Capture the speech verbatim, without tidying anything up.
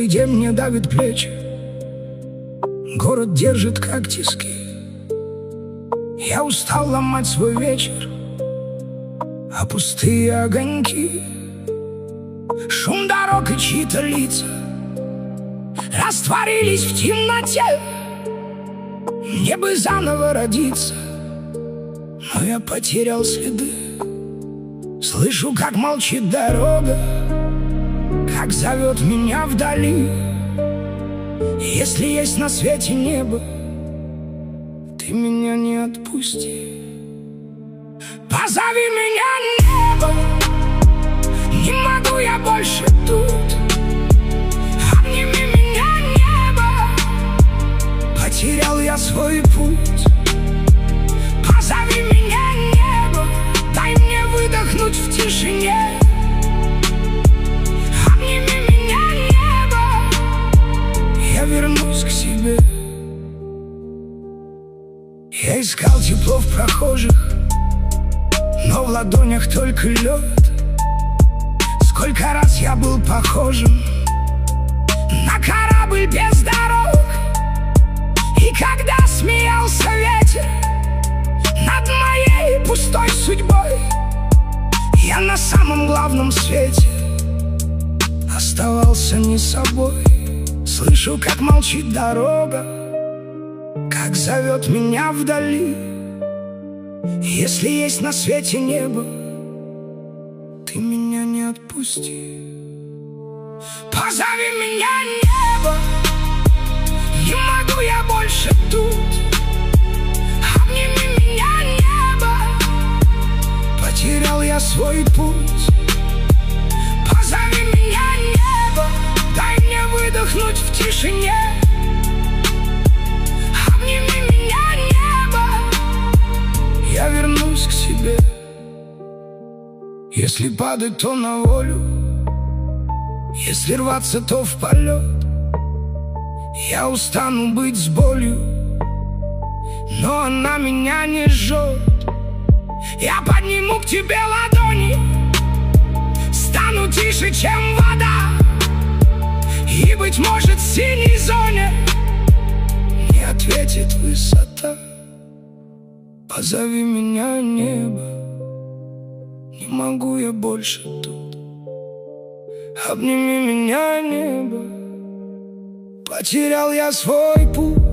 Каждый день мне давит плечи, город держит как тиски. Я устал ломать свой вечер, а пустые огоньки, шум дорог и чьи-то лица растворились в темноте. Мне бы заново родиться, но я потерял следы. Слышу, как молчит дорога, как зовет меня вдали. Если есть на свете небо, ты меня не отпусти. Позови меня, небо, не могу я больше тут. Обними меня, небо, потерял я свой путь. Позови меня, небо, дай мне выдохнуть в тишине. Обними меня, небо, я вернусь к себе. Я искал тепло в прохожих, но в ладонях только лед. Сколько раз я был похожим на корабль без дорог. И когда смеялся ветер над моей пустой судьбой, я на самом главном свете оставался не собой. Слышу, как молчит дорога, как зовет меня вдали. Если есть на свете небо, ты меня не отпусти. Позови меня, небо, не могу я больше тут. Обними меня, небо, потерял я свой путь. Позови меня, небо, дай мне выдохнуть в тишине. Обними меня, небо, я вернусь к себе. Если падать, то на волю, если рваться, то в полет. Я устану быть с болью, но она меня не жжет. Я подниму к тебе ладони, стану тише, чем вода. И, быть может, в синей зоне не ответит высота. Позови меня, небо, не могу я больше тут. Обними меня, небо, потерял я свой путь.